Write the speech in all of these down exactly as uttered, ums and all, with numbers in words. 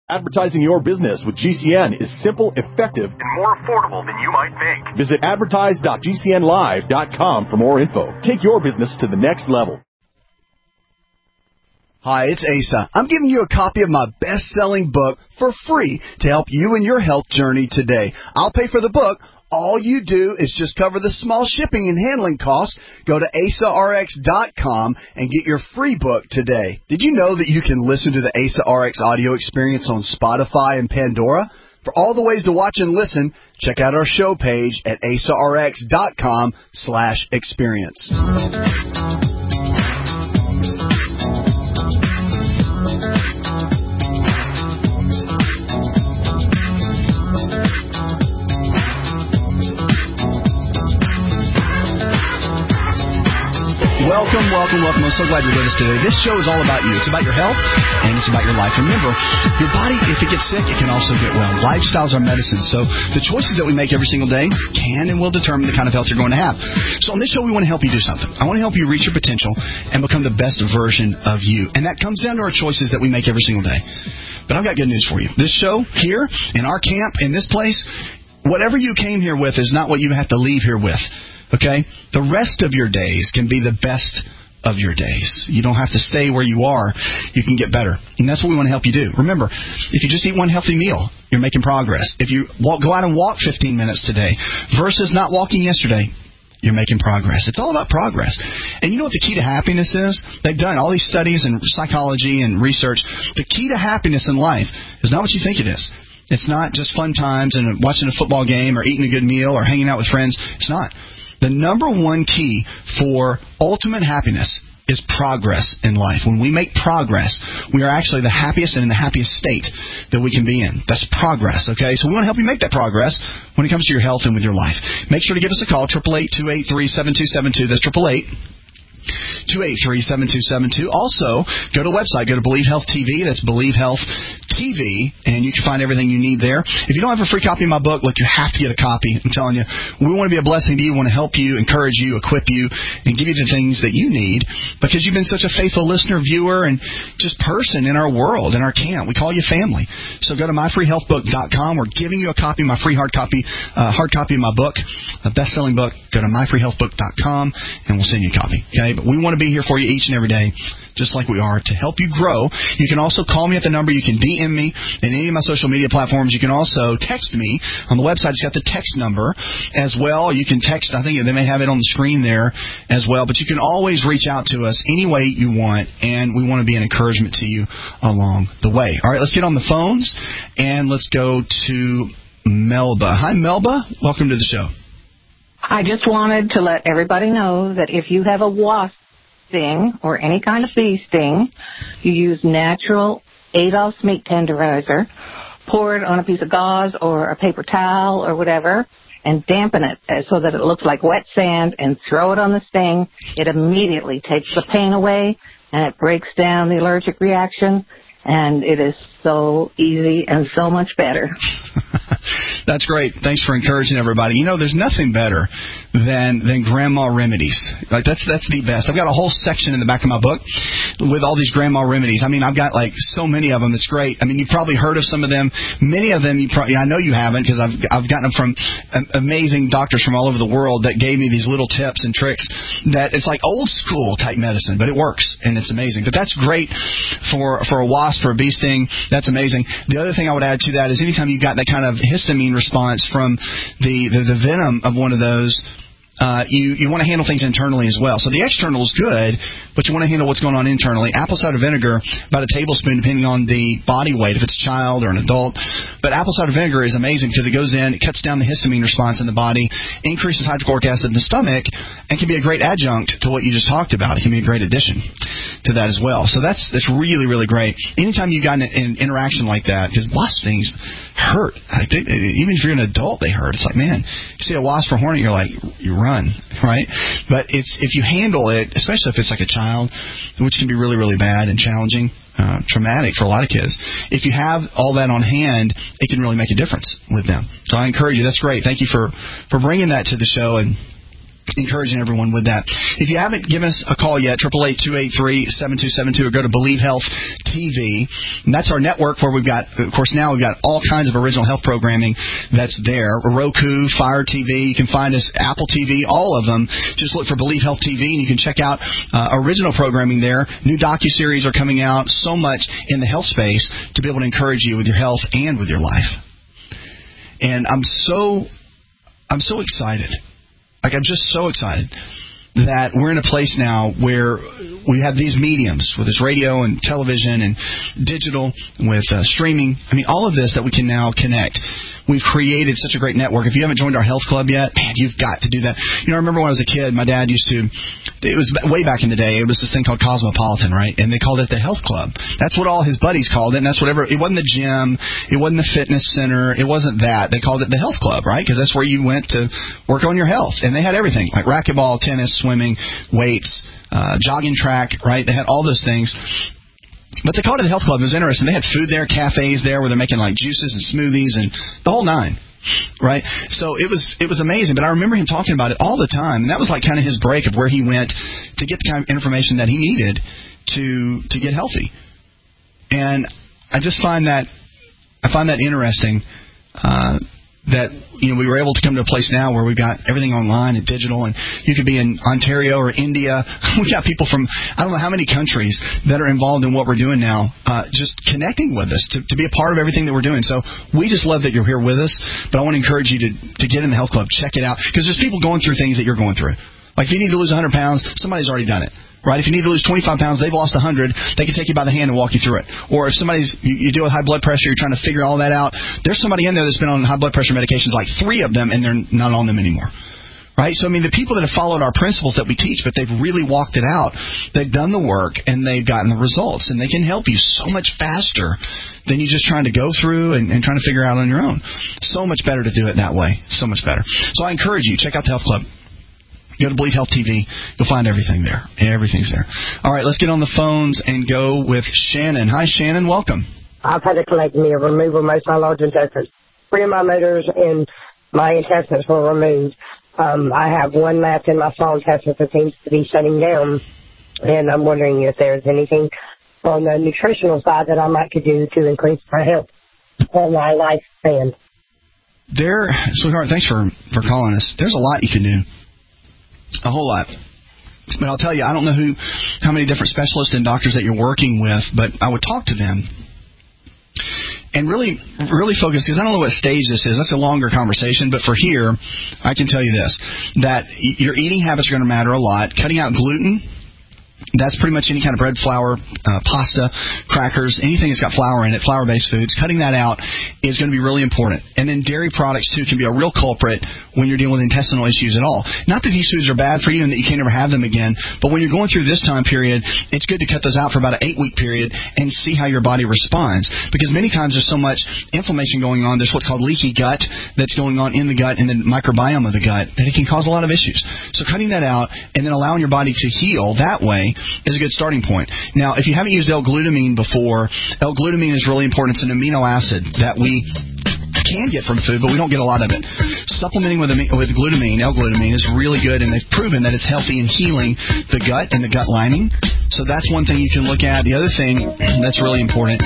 Advertising your business with G C N is simple, effective, and more affordable than you might think. Visit advertise dot g c n live dot com for more info. Take your business to the next level. Hi, it's Asa. I'm giving you a copy of my best-selling book for free to help you in your health journey today. I'll pay for the book. All you do is just cover the small shipping and handling costs. Go to asa r x dot com and get your free book today. Did you know that you can listen to the Asa R X audio experience on Spotify and Pandora? For all the ways to watch and listen, check out our show page at asa r x dot com slash experience. Welcome, welcome, welcome. I'm so glad you're with us today. This show is all about you. It's about your health, and it's about your life. Remember, your body, if it gets sick, it can also get well. Lifestyles are medicine, so the choices that we make every single day can and will determine the kind of health you're going to have. So on this show, we want to help you do something. I want to help you reach your potential and become the best version of you. And that comes down to our choices that we make every single day. But I've got good news for you. This show here, in our camp, in this place, whatever you came here with is not what you have to leave here with. Okay? The rest of your days can be the best of your days. You don't have to stay where you are. You can get better. And that's what we want to help you do. Remember, if you just eat one healthy meal, you're making progress. If you walk, go out and walk fifteen minutes today versus not walking yesterday, you're making progress. It's all about progress. And you know what the key to happiness is? They've done all these studies in psychology and research. The key to happiness in life is not what you think it is. It's not just fun times and watching a football game or eating a good meal or hanging out with friends. It's not. The number one key for ultimate happiness is progress in life. When we make progress, we are actually the happiest and in the happiest state that we can be in. That's progress, okay? So we want to help you make that progress when it comes to your health and with your life. Make sure to give us a call, eight eight eight, two eight three, seven two seven two. That's eight eight eight, two eight three, seven two seven two. Also, go to the website. Go to Believe Health T V. That's Believe Health T V, and you can find everything you need there. If you don't have a free copy of my book, look, you have to get a copy. I'm telling you, we want to be a blessing to you. We want to help you, encourage you, equip you, and give you the things that you need because you've been such a faithful listener, viewer, and just person in our world, in our camp. We call you family. So go to my free health book dot com. We're giving you a copy, my free hard copy, uh, hard copy of my book, a best-selling book. Go to my free health book dot com, and we'll send you a copy. Okay? But we want to be here for you each and every day, just like we are, to help you grow. You can also call me at the number. You can D M me in any of my social media platforms. You can also text me on the website. It's got the text number as well. You can text. I think they may have it on the screen there as well. But you can always reach out to us any way you want, and we want to be an encouragement to you along the way. All right, let's get on the phones, and let's go to Melba. Hi, Melba. Welcome to the show. I just wanted to let everybody know that if you have a wasp sting or any kind of bee sting, you use natural Adolph's meat tenderizer, pour it on a piece of gauze or a paper towel or whatever, and dampen it so that it looks like wet sand, and throw it on the sting. It immediately takes the pain away, and it breaks down the allergic reaction, and it is so easy and so much better. That's great. Thanks for encouraging everybody. You know, there's nothing better than than grandma remedies. Like that's that's the best. I've got a whole section in the back of my book with all these grandma remedies. I mean, I've got like so many of them. It's great. I mean, you've probably heard of some of them. Many of them, you probably I know you haven't because I've I've gotten them from amazing doctors from all over the world that gave me these little tips and tricks. That it's like old school type medicine, but it works and it's amazing. But that's great for for a wasp, for a bee sting. That's amazing. The other thing I would add to that is anytime you've got that kind of histamine response from the, the, the venom of one of those, Uh, you, you want to handle things internally as well. So the external is good, but you want to handle what's going on internally. Apple cider vinegar, about a tablespoon, depending on the body weight, if it's a child or an adult. But apple cider vinegar is amazing because it goes in, it cuts down the histamine response in the body, increases hydrochloric acid in the stomach, and can be a great adjunct to what you just talked about. It can be a great addition to that as well. So that's that's really, really great. Anytime you've got an, an interaction like that, because wasp stings hurt. I think, even if you're an adult, they hurt. It's like, man, you see a wasp or hornet, you're like, you run, right? But it's if you handle it, especially if it's like a child, which can be really, really bad and challenging, uh, traumatic for a lot of kids, if you have all that on hand, it can really make a difference with them. So I encourage you. That's great. Thank you for, for bringing that to the show. And encouraging everyone with that. If you haven't given us a call yet, eight eight eight, two eight three, seven two seven two, or go to Believe Health T V. And that's our network where we've got, of course, now we've got all kinds of original health programming that's there. Roku, Fire T V, you can find us, Apple T V, all of them. Just look for Believe Health T V, and you can check out uh, original programming there. New docuseries are coming out, so much in the health space to be able to encourage you with your health and with your life. And I'm so, I'm so excited. Like, I'm just so excited that we're in a place now where we have these mediums, with this radio and television and digital, with uh, streaming. I mean, all of this that we can now connect. We've created such a great network. If you haven't joined our health club yet, man, you've got to do that. You know, I remember when I was a kid, my dad used to, it was way back in the day, it was this thing called Cosmopolitan, right? And they called it the health club. That's what all his buddies called it, and that's whatever, it wasn't the gym, it wasn't the fitness center, it wasn't that. They called it the health club, right? Because that's where you went to work on your health. And they had everything, like racquetball, tennis, swimming, weights, uh, jogging track, right? They had all those things. But they called it the health club. It was interesting. They had food there, cafes there where they're making like juices and smoothies and the whole nine, right? So it was it was amazing. But I remember him talking about it all the time. And that was like kind of his break of where he went to get the kind of information that he needed to to get healthy. And I just find that I find that interesting. Uh, that, you know, we were able to come to a place now where we've got everything online and digital, and you could be in Ontario or India. We've got people from I don't know how many countries that are involved in what we're doing now, uh, just connecting with us to, to be a part of everything that we're doing. So we just love that you're here with us, but I want to encourage you to, to get in the health club, check it out, because there's people going through things that you're going through. Like if you need to lose one hundred pounds, somebody's already done it. Right? If you need to lose twenty-five pounds, they've lost one hundred, they can take you by the hand and walk you through it. Or if somebody's, you, you deal with high blood pressure, you're trying to figure all that out, there's somebody in there that's been on high blood pressure medications, like three of them, and they're not on them anymore. Right? So, I mean, the people that have followed our principles that we teach, but they've really walked it out, they've done the work, and they've gotten the results, and they can help you so much faster than you just trying to go through and, and trying to figure out on your own. So much better to do it that way. So much better. So I encourage you, check out the Health Club. Go to Believe Health T V. You'll find everything there. Everything's there. All right, let's get on the phones and go with Shannon. Hi, Shannon. Welcome. I've had a colectomy, a removal of most of my large intestines. Three of my motors and my intestines were removed. Um, I have one left in my small intestines that seems to be shutting down, and I'm wondering if there's anything on the nutritional side that I might could do to increase my health or my lifespan. There, sweetheart, thanks for, for calling us. There's a lot you can do. A whole lot. But I'll tell you, I don't know who, how many different specialists and doctors that you're working with, but I would talk to them and really, really focus, because I don't know what stage this is. That's a longer conversation, but for here, I can tell you this, that your eating habits are going to matter a lot. Cutting out gluten, that's pretty much any kind of bread, flour, uh, pasta, crackers, anything that's got flour in it, flour-based foods. Cutting that out is going to be really important. And then dairy products, too, can be a real culprit when you're dealing with intestinal issues at all. Not that these foods are bad for you and that you can't ever have them again, but when you're going through this time period, it's good to cut those out for about an eight-week period and see how your body responds. Because many times there's so much inflammation going on, there's what's called leaky gut that's going on in the gut and the microbiome of the gut, that it can cause a lot of issues. So cutting that out and then allowing your body to heal that way is a good starting point. Now, if you haven't used L-glutamine before, L-glutamine is really important. It's an amino acid that we can get from food, but we don't get a lot of it. Supplementing with, with glutamine, L-glutamine, is really good, and they've proven that it's healthy in healing the gut and the gut lining. So that's one thing you can look at. The other thing that's really important,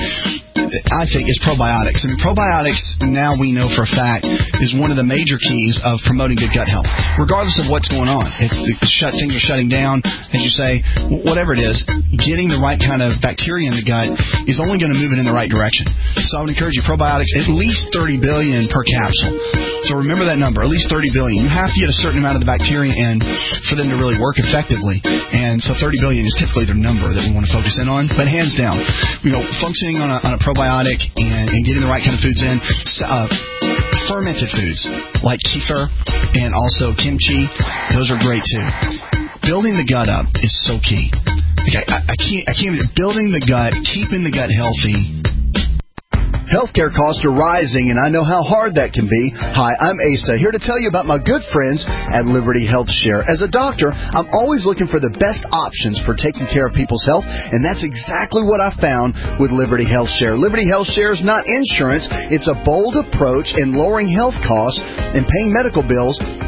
I think, is probiotics. And probiotics, now we know for a fact, is one of the major keys of promoting good gut health, regardless of what's going on. If the shut, things are shutting down, as you say, whatever it is, getting the right kind of bacteria in the gut is only going to move it in the right direction. So I would encourage you, probiotics, at least thirty billion per capsule. So remember that number, at least thirty billion. You have to get a certain amount of the bacteria in for them to really work effectively. And so thirty billion is typically the number that we want to focus in on. But hands down, you know, functioning on a, on a probiotic and, and getting the right kind of foods in, uh, fermented foods like kefir and also kimchi, those are great too. Building the gut up is so key. Like I, I can't, I can't. Building the gut, keeping the gut healthy. Healthcare costs are rising, and I know how hard that can be. Hi, I'm Asa, here to tell you about my good friends at Liberty Health Share. As a doctor, I'm always looking for the best options for taking care of people's health, and that's exactly what I found with Liberty Health Share. Liberty Health Share is not insurance. It's a bold approach in lowering health costs and paying medical bills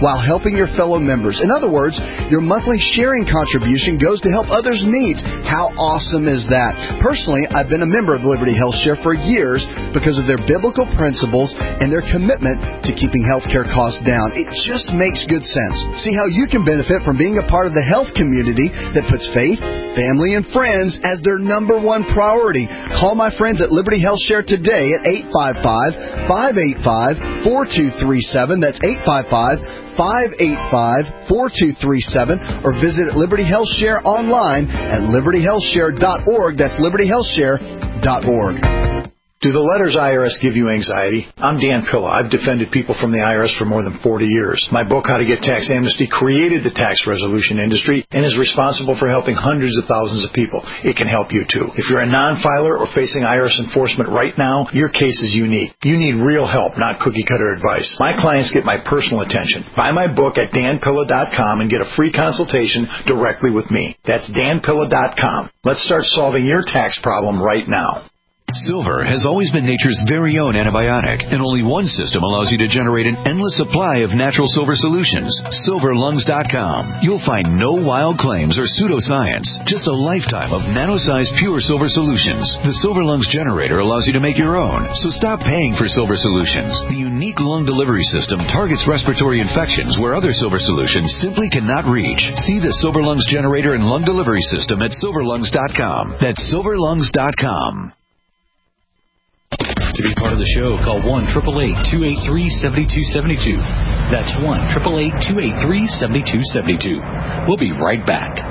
while helping your fellow members. In other words, your monthly sharing contribution goes to help others' needs. How awesome is that? Personally, I've been a member of Liberty Health Share for years because of their biblical principles and their commitment to keeping healthcare costs down. It just makes good sense. See how you can benefit from being a part of the health community that puts faith, family, and friends as their number one priority. Call my friends at Liberty Health Share today at eight five five, five eight five, four two three seven. That's eight five five, five eight five, four two three seven. Or visit Liberty Health Share online at liberty health share dot org. That's liberty health share dot org. Do the letters I R S give you anxiety? I'm Dan Pilla. I've defended people from the I R S for more than forty years. My book, How to Get Tax Amnesty, created the tax resolution industry and is responsible for helping hundreds of thousands of people. It can help you, too. If you're a non-filer or facing I R S enforcement right now, your case is unique. You need real help, not cookie-cutter advice. My clients get my personal attention. Buy my book at dan pilla dot com and get a free consultation directly with me. That's dan pilla dot com. Let's start solving your tax problem right now. Silver has always been nature's very own antibiotic, and only one system allows you to generate an endless supply of natural silver solutions. silver lungs dot com. You'll find no wild claims or pseudoscience, just a lifetime of nano-sized pure silver solutions. The Silver Lungs generator allows you to make your own, so stop paying for silver solutions. The unique lung delivery system targets respiratory infections where other silver solutions simply cannot reach. See the Silver Lungs generator and lung delivery system at silver lungs dot com. That's silver lungs dot com. To be part of the show, call one eight eight eight, two eight three, seven two seven two. That's one eight eight eight, two eight three, seven two seven two. We'll be right back.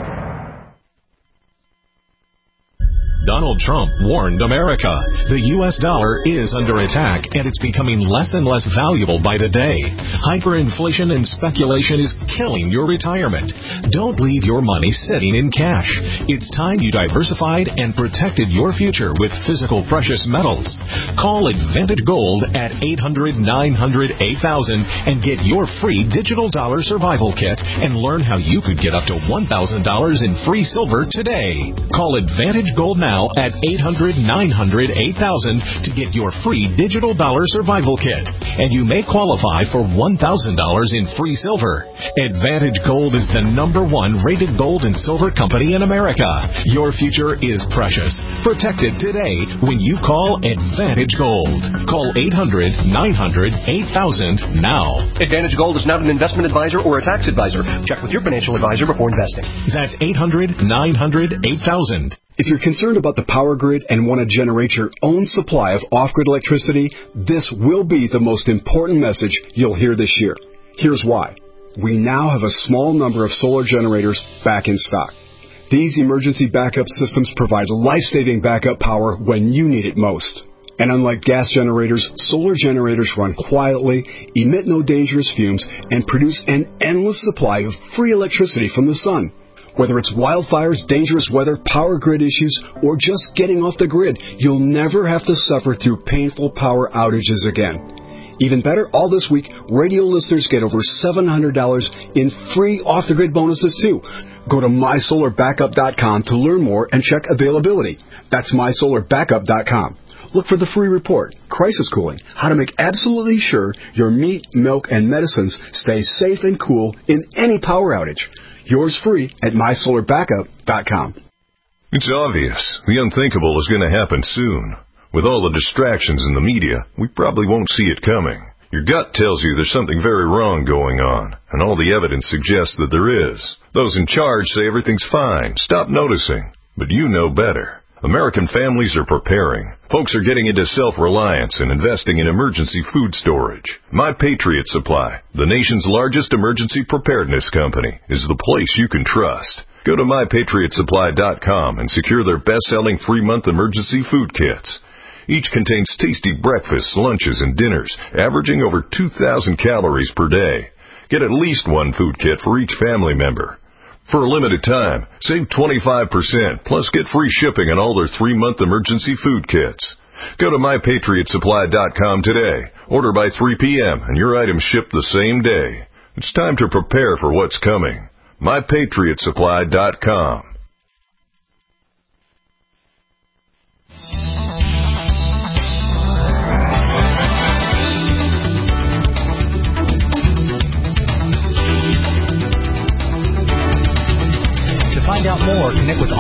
Donald Trump warned America. The U S dollar is under attack, and it's becoming less and less valuable by the day. Hyperinflation and speculation is killing your retirement. Don't leave your money sitting in cash. It's time you diversified and protected your future with physical precious metals. Call Advantage Gold at eight hundred, nine hundred, eight thousand and get your free digital dollar survival kit and learn how you could get up to one thousand dollars in free silver today. Call Advantage Gold now at eight hundred, nine hundred, eight thousand to get your free digital dollar survival kit. And you may qualify for one thousand dollars in free silver. Advantage Gold is the number one rated gold and silver company in America. Your future is precious. Protect it today when you call Advantage Gold. Call eight hundred, nine hundred, eight thousand now. Advantage Gold is not an investment advisor or a tax advisor. Check with your financial advisor before investing. That's eight hundred, nine hundred, eight thousand. If you're concerned about the power grid and want to generate your own supply of off-grid electricity, this will be the most important message you'll hear this year. Here's why. We now have a small number of solar generators back in stock. These emergency backup systems provide life-saving backup power when you need it most. And unlike gas generators, solar generators run quietly, emit no dangerous fumes, and produce an endless supply of free electricity from the sun. Whether it's wildfires, dangerous weather, power grid issues, or just getting off the grid, you'll never have to suffer through painful power outages again. Even better, all this week, radio listeners get over seven hundred dollars in free off-the-grid bonuses, too. Go to my solar backup dot com to learn more and check availability. That's my solar backup dot com. Look for the free report, Crisis Cooling, how to make absolutely sure your meat, milk, and medicines stay safe and cool in any power outage. Yours free at my solar backup dot com. It's obvious. The unthinkable is going to happen soon. With all the distractions in the media, we probably won't see it coming. Your gut tells you there's something very wrong going on, and all the evidence suggests that there is. Those in charge say everything's fine. Stop noticing. But you know better. American families are preparing. Folks are getting into self-reliance and investing in emergency food storage. My Patriot Supply, the nation's largest emergency preparedness company, is the place you can trust. Go to my patriot supply dot com and secure their best-selling three-month emergency food kits. Each contains tasty breakfasts, lunches, and dinners, averaging over two thousand calories per day. Get at least one food kit for each family member. For a limited time, save twenty-five percent, plus get free shipping on all their three-month emergency food kits. Go to my patriot supply dot com today. Order by three p.m. and your items ship the same day. It's time to prepare for what's coming. my patriot supply dot com.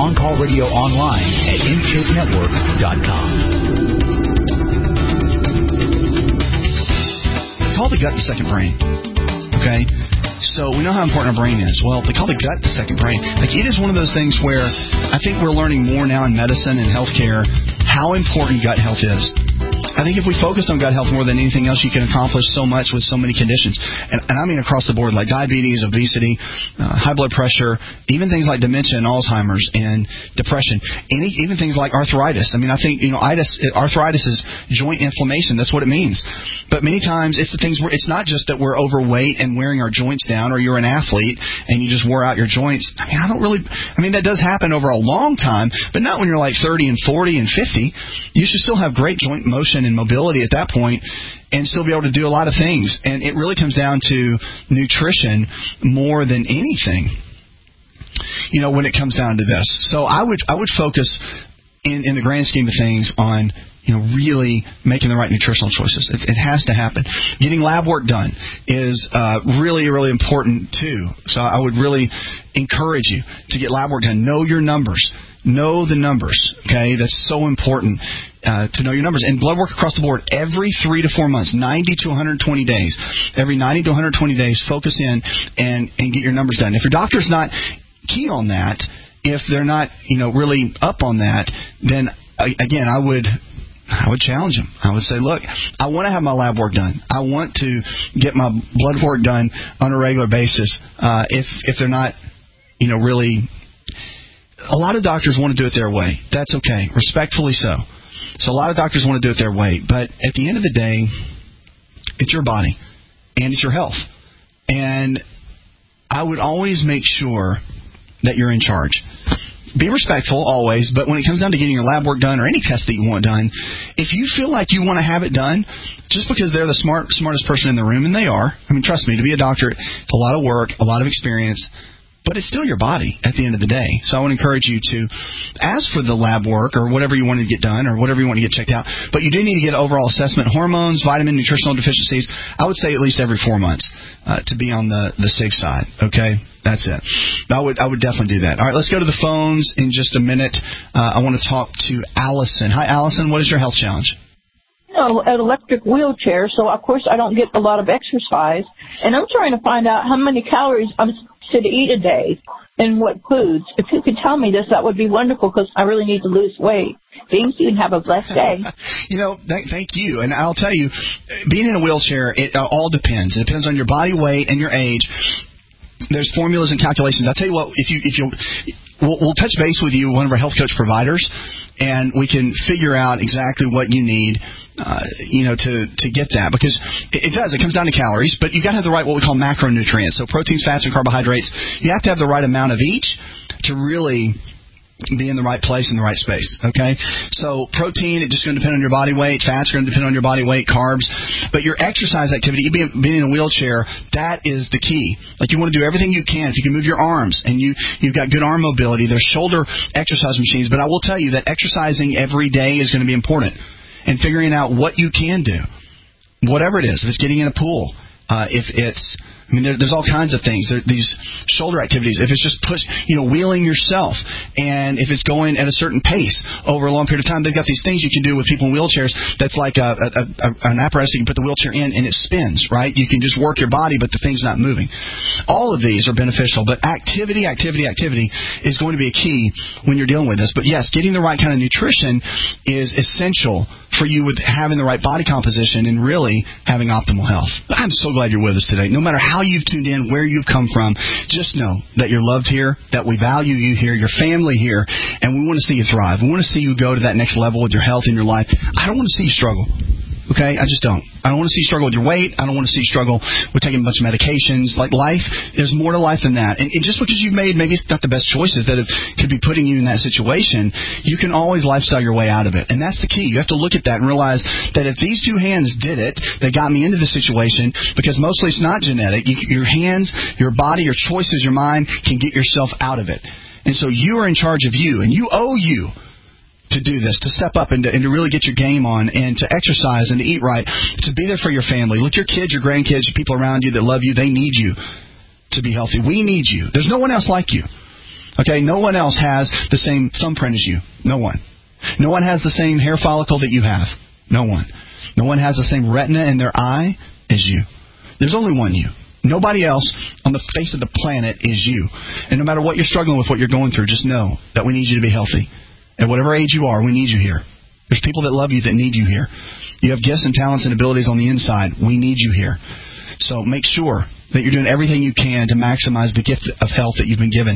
On Call Radio online at n k network dot com. Call the gut the second brain. Okay? So we know how important our brain is. Well, they call the gut the second brain. Like, it is one of those things where I think we're learning more now in medicine and healthcare how important gut health is. I think if we focus on gut health more than anything else, you can accomplish so much with so many conditions. And, and I mean across the board, like diabetes, obesity, uh, high blood pressure, even things like dementia and Alzheimer's and depression, and even things like arthritis. I mean, I think, you know, itis, arthritis is joint inflammation. That's what it means. But many times it's the things where it's not just that we're overweight and wearing our joints down, or you're an athlete and you just wore out your joints. I mean, I don't really, I mean, that does happen over a long time, but not when you're like thirty and forty and fifty. You should still have great joint motion and mobility at that point and still be able to do a lot of things. And it really comes down to nutrition more than anything, you know, when it comes down to this. So I would I would focus in, in the grand scheme of things on, you know, really making the right nutritional choices. It, it has to happen. Getting lab work done is uh, really, really important too. So I would really encourage you to get lab work done. Know your numbers. Know the numbers, okay? That's so important uh, to know your numbers. And blood work across the board every three to four months, ninety to one hundred twenty days. Every ninety to one hundred twenty days, focus in and, and get your numbers done. If your doctor's not keen on that, if they're not, you know, really up on that, then, again, I would... I would challenge them. I would say, look, I want to have my lab work done. I want to get my blood work done on a regular basis. Uh, if if they're not, you know, really... A lot of doctors want to do it their way. That's okay. Respectfully so. So a lot of doctors want to do it their way. But at the end of the day, it's your body and it's your health. And I would always make sure that you're in charge. Be respectful always, but when it comes down to getting your lab work done or any test that you want done, if you feel like you want to have it done, just because they're the smart, smartest person in the room, and they are, I mean, trust me, to be a doctor, it's a lot of work, a lot of experience, but it's still your body at the end of the day. So I would encourage you to ask for the lab work or whatever you want to get done or whatever you want to get checked out. But you do need to get an overall assessment, hormones, vitamin, nutritional deficiencies. I would say at least every four months uh, to be on the, the safe side. Okay? That's it. I would I would definitely do that. All right, let's go to the phones in just a minute. Uh, I want to talk to Allison. Hi, Allison. What is your health challenge? know, an electric wheelchair, so of course I don't get a lot of exercise. And I'm trying to find out how many calories I'm supposed to eat a day and what foods. If you could tell me this, that would be wonderful because I really need to lose weight. James, you can have a blessed day. You know, th- thank you. And I'll tell you, being in a wheelchair, it uh, all depends. It depends on your body weight and your age. There's formulas and calculations. I'll tell you what, if you if you we'll, we'll touch base with you, one of our health coach providers, and we can figure out exactly what you need, uh, you know, to to get that, because it, it does. It comes down to calories, but you got to have the right what we call macronutrients. So proteins, fats, and carbohydrates. You have to have the right amount of each to really be in the right place in the right space, okay? So protein, it's just going to depend on your body weight. Fats are going to depend on your body weight, carbs. But your exercise activity, being, being in a wheelchair, that is the key. Like, you want to do everything you can. If you can move your arms and you, you've got good arm mobility, there's shoulder exercise machines. But I will tell you that exercising every day is going to be important. And figuring out what you can do, whatever it is. If it's getting in a pool, uh, if it's... I mean, there, there's all kinds of things. There, these shoulder activities, if it's just push, you know, wheeling yourself, and if it's going at a certain pace over a long period of time, they've got these things you can do with people in wheelchairs that's like a, a, a, an apparatus you can put the wheelchair in, and it spins, right? You can just work your body, but the thing's not moving. All of these are beneficial, but activity, activity, activity is going to be a key when you're dealing with this. But, yes, getting the right kind of nutrition is essential for you with having the right body composition and really having optimal health. I'm so glad you're with us today. No matter how you've tuned in, where you've come from, just know that you're loved here, that we value you here, your family here, and we want to see you thrive. We want to see you go to that next level with your health and your life. I don't want to see you struggle. Okay? I just don't. I don't want to see you struggle with your weight. I don't want to see you struggle with taking a bunch of medications. Like, life, there's more to life than that. And, and just because you've made maybe it's not the best choices that have, could be putting you in that situation, you can always lifestyle your way out of it. And that's the key. You have to look at that and realize that if these two hands did it, they got me into the situation, because mostly it's not genetic. You, your hands, your body, your choices, your mind can get yourself out of it. And so you are in charge of you, and you owe you to do this, to step up and to, and to really get your game on, and to exercise and to eat right, to be there for your family. Look, your kids, your grandkids, your people around you that love you, they need you to be healthy. We need you. There's no one else like you. Okay, no one else has the same thumbprint as you. No one. No one has the same hair follicle that you have. No one. No one has the same retina in their eye as you. There's only one you. Nobody else on the face of the planet is you. And no matter what you're struggling with, what you're going through, just know that we need you to be healthy. At whatever age you are, we need you here. There's people that love you that need you here. You have gifts and talents and abilities on the inside. We need you here. So make sure that you're doing everything you can to maximize the gift of health that you've been given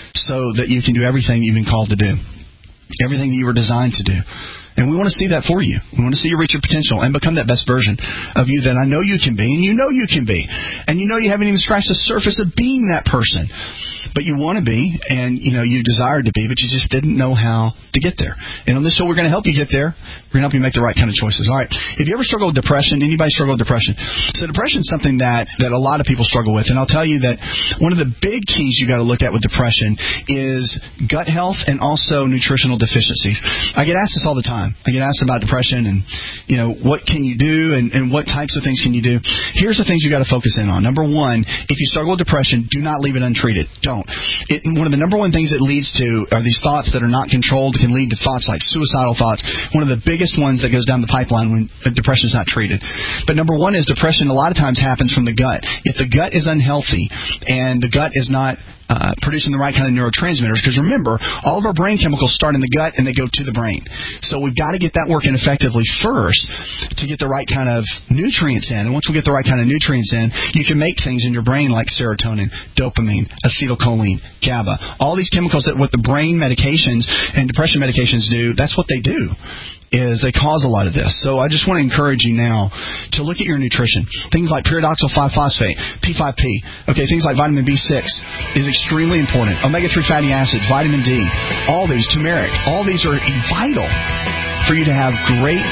so that you can do everything you've been called to do, everything that you were designed to do. And we want to see that for you. We want to see you reach your potential and become that best version of you that I know you can be, and you know you can be. And you know you haven't even scratched the surface of being that person. But you want to be, and you know you desired to be, but you just didn't know how to get there. And on this show, we're going to help you get there. We're going to help you make the right kind of choices. All right. If you ever struggle with depression, anybody struggle with depression? So depression is something that, that a lot of people struggle with. And I'll tell you that one of the big keys you got to look at with depression is gut health and also nutritional deficiencies. I get asked this all the time. I get asked about depression and, you know, what can you do and, and what types of things can you do? Here's the things you got to focus in on. Number one, if you struggle with depression, do not leave it untreated. Don't. It, one of the number one things it leads to are these thoughts that are not controlled. It can lead to thoughts like suicidal thoughts. One of the biggest ones that goes down the pipeline when depression is not treated. But number one is depression a lot of times happens from the gut. If the gut is unhealthy and the gut is not Uh, producing the right kind of neurotransmitters, because remember, all of our brain chemicals start in the gut and they go to the brain. So we've got to get that working effectively first to get the right kind of nutrients in. And once we get the right kind of nutrients in, you can make things in your brain like serotonin, dopamine, acetylcholine, GABA. All these chemicals that what the brain medications and depression medications do, that's what they do, is they cause a lot of this. So I just want to encourage you now to look at your nutrition. Things like pyridoxal five phosphate, P five P, okay, things like vitamin B six is extremely important. omega three fatty acids, vitamin D, all these, turmeric, all these are vital for you to have great,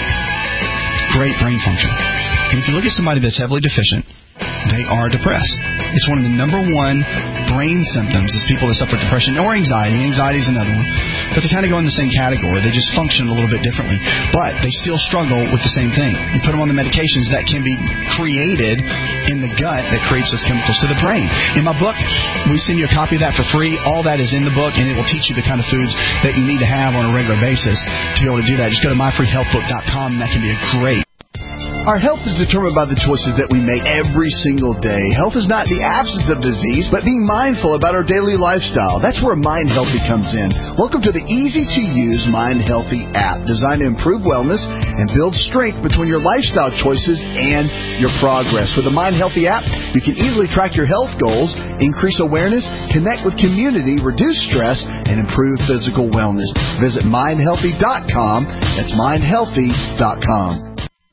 great brain function. And if you look at somebody that's heavily deficient, they are depressed. It's one of the number one brain symptoms is people that suffer depression or anxiety. Anxiety is another one. But they kind of go in the same category. They just function a little bit differently. But they still struggle with the same thing. You put them on the medications that can be created in the gut that creates those chemicals to the brain. In my book, we send you a copy of that for free. All that is in the book, and it will teach you the kind of foods that you need to have on a regular basis to be able to do that. Just go to my free health book dot com, and that can be a great. Our health is determined by the choices that we make every single day. Health is not the absence of disease, but being mindful about our daily lifestyle. That's where Mind Healthy comes in. Welcome to the easy-to-use Mind Healthy app, designed to improve wellness and build strength between your lifestyle choices and your progress. With the Mind Healthy app, you can easily track your health goals, increase awareness, connect with community, reduce stress, and improve physical wellness. Visit mind healthy dot com. That's mind healthy dot com.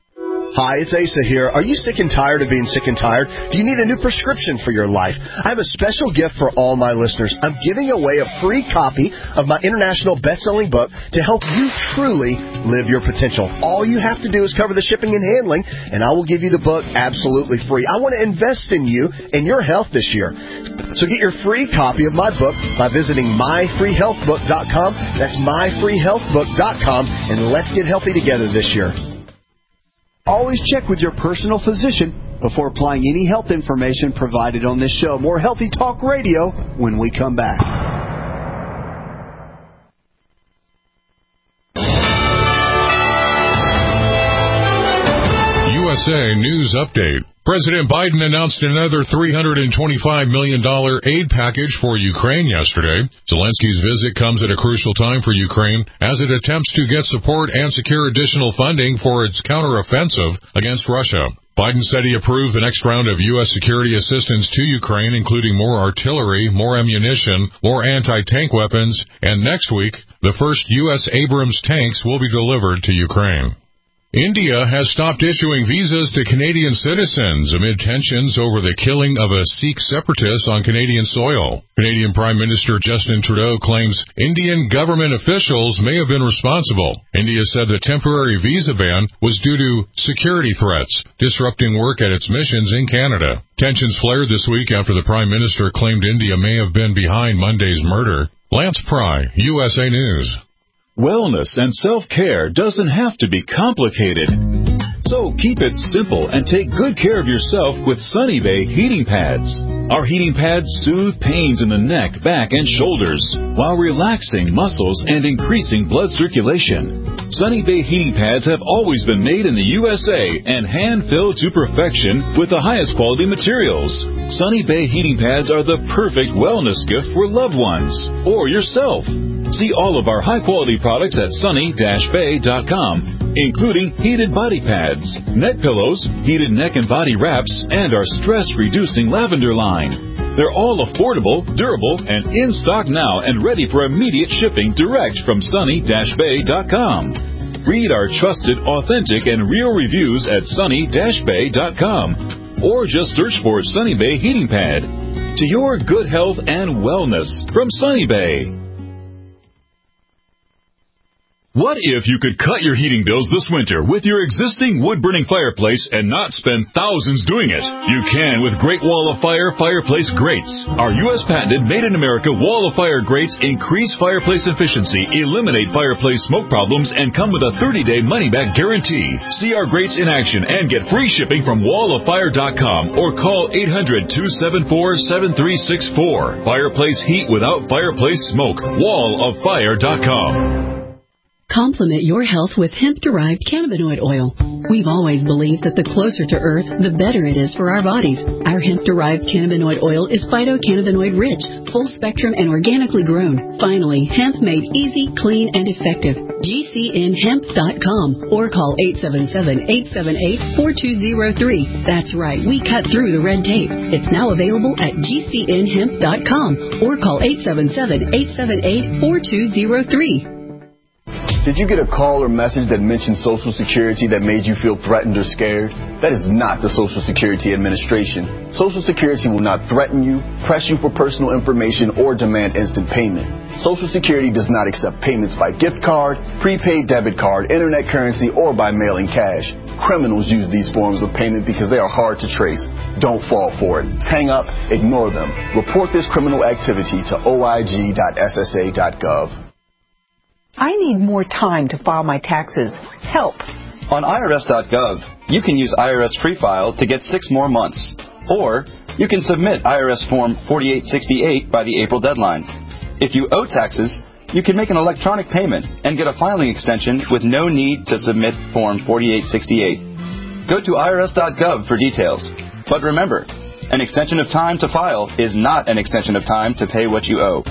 Hi, it's Asa here. Are you sick and tired of being sick and tired? Do you need a new prescription for your life? I have a special gift for all my listeners. I'm giving away a free copy of my international best-selling book to help you truly live your potential. All you have to do is cover the shipping and handling, and I will give you the book absolutely free. I want to invest in you and your health this year. So get your free copy of my book by visiting my free health book dot com. That's my free health book dot com, and let's get healthy together this year. Always check with your personal physician before applying any health information provided on this show. More Healthy Talk Radio when we come back. U S A News Update. President Biden announced another three hundred twenty-five million dollars aid package for Ukraine yesterday. Zelensky's visit comes at a crucial time for Ukraine as it attempts to get support and secure additional funding for its counteroffensive against Russia. Biden said he approved the next round of U S security assistance to Ukraine, including more artillery, more ammunition, more anti-tank weapons, and next week, the first U S Abrams tanks will be delivered to Ukraine. India has stopped issuing visas to Canadian citizens amid tensions over the killing of a Sikh separatist on Canadian soil. Canadian Prime Minister Justin Trudeau claims Indian government officials may have been responsible. India said the temporary visa ban was due to security threats, disrupting work at its missions in Canada. Tensions flared this week after the Prime Minister claimed India may have been behind Monday's murder. Lance Pry, U S A News. Wellness and self-care doesn't have to be complicated. So keep it simple and take good care of yourself with Sunny Bay heating pads. Our heating pads soothe pains in the neck, back, and shoulders while relaxing muscles and increasing blood circulation. Sunny Bay heating pads have always been made in the U S A and hand-filled to perfection with the highest quality materials. Sunny Bay heating pads are the perfect wellness gift for loved ones or yourself. See all of our high-quality products at sunny dash bay dot com, including heated body pads, neck pillows, heated neck and body wraps, and our stress-reducing lavender line. They're all affordable, durable, and in stock now and ready for immediate shipping direct from sunny dash bay dot com. Read our trusted, authentic, and real reviews at sunny dash bay dot com or just search for Sunny Bay Heating Pad. To your good health and wellness from Sunny Bay. What if you could cut your heating bills this winter with your existing wood-burning fireplace and not spend thousands doing it? You can with Great Wall of Fire Fireplace Grates. Our U S patented made-in-America Wall of Fire grates increase fireplace efficiency, eliminate fireplace smoke problems, and come with a thirty-day money-back guarantee. See our grates in action and get free shipping from wall of fire dot com or call eight hundred, two seven four, seven three six four. Fireplace heat without fireplace smoke. wall of fire dot com. Complement your health with hemp-derived cannabinoid oil. We've always believed that the closer to Earth, the better it is for our bodies. Our hemp-derived cannabinoid oil is phytocannabinoid-rich, full-spectrum, and organically grown. Finally, hemp made easy, clean, and effective. G C N hemp dot com or call eight seven seven, eight seven eight, four two zero three. That's right, we cut through the red tape. It's now available at G C N hemp dot com or call eight seven seven, eight seven eight, four two zero three. Did you get a call or message that mentioned Social Security that made you feel threatened or scared? That is not the Social Security Administration. Social Security will not threaten you, press you for personal information, or demand instant payment. Social Security does not accept payments by gift card, prepaid debit card, internet currency, or by mailing cash. Criminals use these forms of payment because they are hard to trace. Don't fall for it. Hang up, ignore them. Report this criminal activity to O I G dot S S A dot gov. I need more time to file my taxes. Help. On I R S dot gov, you can use I R S Free File to get six more months. Or you can submit I R S Form forty-eight sixty-eight by the April deadline. If you owe taxes, you can make an electronic payment and get a filing extension with no need to submit Form forty-eight sixty-eight. Go to I R S dot gov for details. But remember, an extension of time to file is not an extension of time to pay what you owe.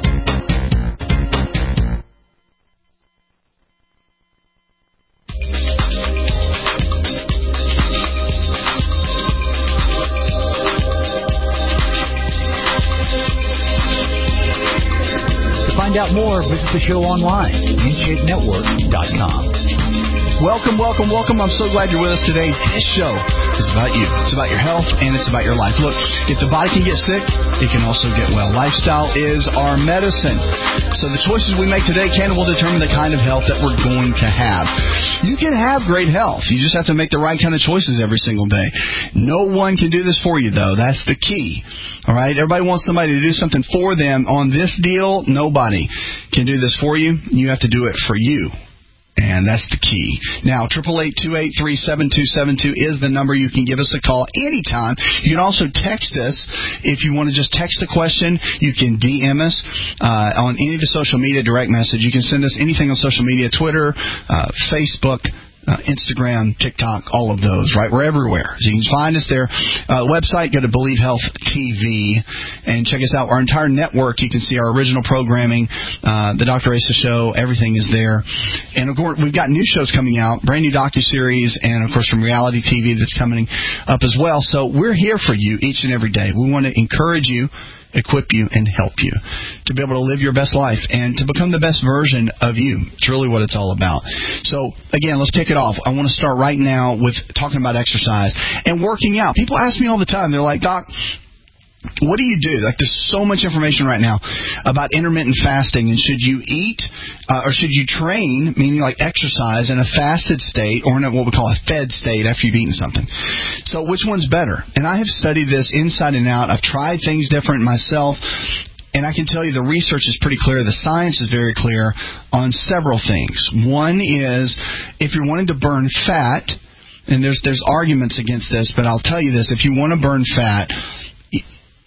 Find out more, visit the show online, in shape network dot com. Welcome, welcome, welcome. I'm so glad you're with us today. This show is about you. It's about your health, and it's about your life. Look, if the body can get sick, it can also get well. Lifestyle is our medicine. So the choices we make today can will determine the kind of health that we're going to have. You can have great health. You just have to make the right kind of choices every single day. No one can do this for you, though. That's the key. All right? Everybody wants somebody to do something for them. On this deal, nobody can do this for you. You have to do it for you. And that's the key. Now, eight eight eight, two eight three, seven two seven two is the number. You can give us a call anytime. You can also text us if you want to just text a question. You can D M us uh, on any of the social media, direct message. You can send us anything on social media, Twitter, uh, Facebook, Uh, Instagram, TikTok, all of those, right? We're everywhere. So you can find us there. Uh, website, go to Believe Health T V and check us out. Our entire network, you can see our original programming, uh, the Doctor Asa Show, everything is there. And of course, we've got new shows coming out, brand new docuseries, and of course from reality T V that's coming up as well. So we're here for you each and every day. We want to encourage you, equip you, and help you to be able to live your best life and to become the best version of you. It's really what it's all about. So, again, let's kick it off. I want to start right now with talking about exercise and working out. People ask me all the time, they're like, Doc, what do you do? Like, there's so much information right now about intermittent fasting, and should you eat uh, or should you train, meaning like exercise, in a fasted state or in a, what we call a fed state after you've eaten something. So which one's better? And I have studied this inside and out. I've tried things different myself, and I can tell you the research is pretty clear. The science is very clear on several things. One is if you're wanting to burn fat, and there's there's arguments against this, but I'll tell you this, if you want to burn fat,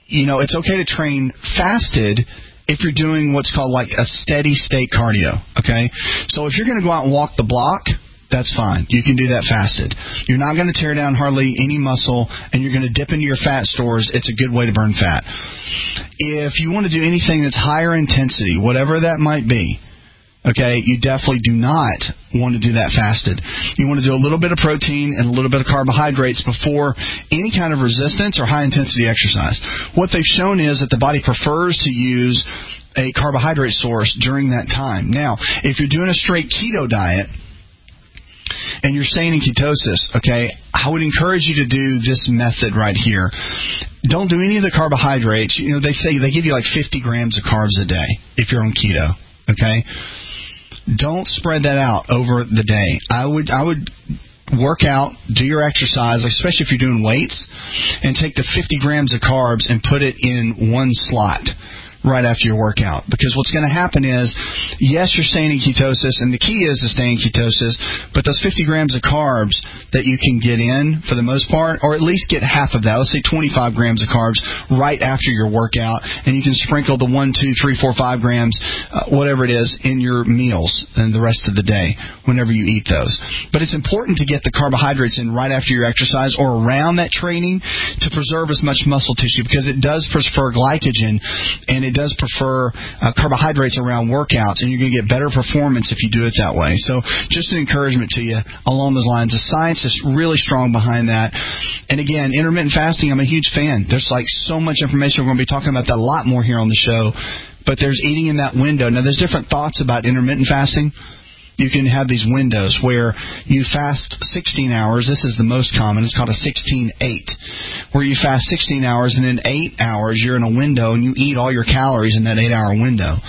you know, it's okay to train fasted if you're doing what's called like a steady state cardio, okay? So if you're going to go out and walk the block, that's fine. You can do that fasted. You're not going to tear down hardly any muscle, and you're going to dip into your fat stores. It's a good way to burn fat. If you want to do anything that's higher intensity, whatever that might be, okay, you definitely do not want to do that fasted. You want to do a little bit of protein and a little bit of carbohydrates before any kind of resistance or high-intensity exercise. What they've shown is that the body prefers to use a carbohydrate source during that time. Now, if you're doing a straight keto diet, and you're staying in ketosis, okay, I would encourage you to do this method right here. Don't do any of the carbohydrates. You know, they say they give you like fifty grams of carbs a day if you're on keto, okay? Don't spread that out over the day. I would I would work out, do your exercise, especially if you're doing weights, and take the fifty grams of carbs and put it in one slot right after your workout. Because what's going to happen is, yes, you're staying in ketosis, and the key is to stay in ketosis, but those fifty grams of carbs that you can get in, for the most part, or at least get half of that, let's say twenty-five grams of carbs right after your workout, and you can sprinkle the one, two, three, four, five grams, uh, whatever it is, in your meals and the rest of the day whenever you eat those. But it's important to get the carbohydrates in right after your exercise or around that training to preserve as much muscle tissue, because it does prefer glycogen, and it does prefer uh, carbohydrates around workouts, and you're going to get better performance if you do it that way. So just an encouragement to you along those lines. The science is really strong behind that. And again, intermittent fasting, I'm a huge fan. There's like so much information. We're going to be talking about that a lot more here on the show. But there's eating in that window. Now, there's different thoughts about intermittent fasting. You can have these windows where you fast sixteen hours. This is the most common. It's called a sixteen eight, where you fast sixteen hours, and then eight hours you're in a window and you eat all your calories in that eight-hour window.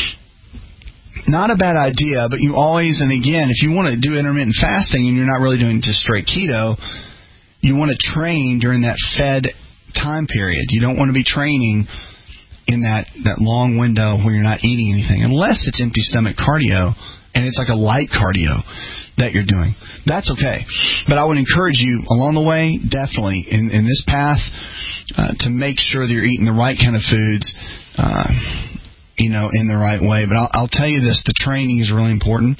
Not a bad idea, but you always, and again, if you want to do intermittent fasting and you're not really doing just straight keto, you want to train during that fed time period. You don't want to be training in that, that long window where you're not eating anything, unless it's empty stomach cardio, and it's like a light cardio that you're doing. That's okay. But I would encourage you along the way, definitely, in, in this path, uh, to make sure that you're eating the right kind of foods, uh, you know, in the right way. But I'll, I'll tell you this, the training is really important,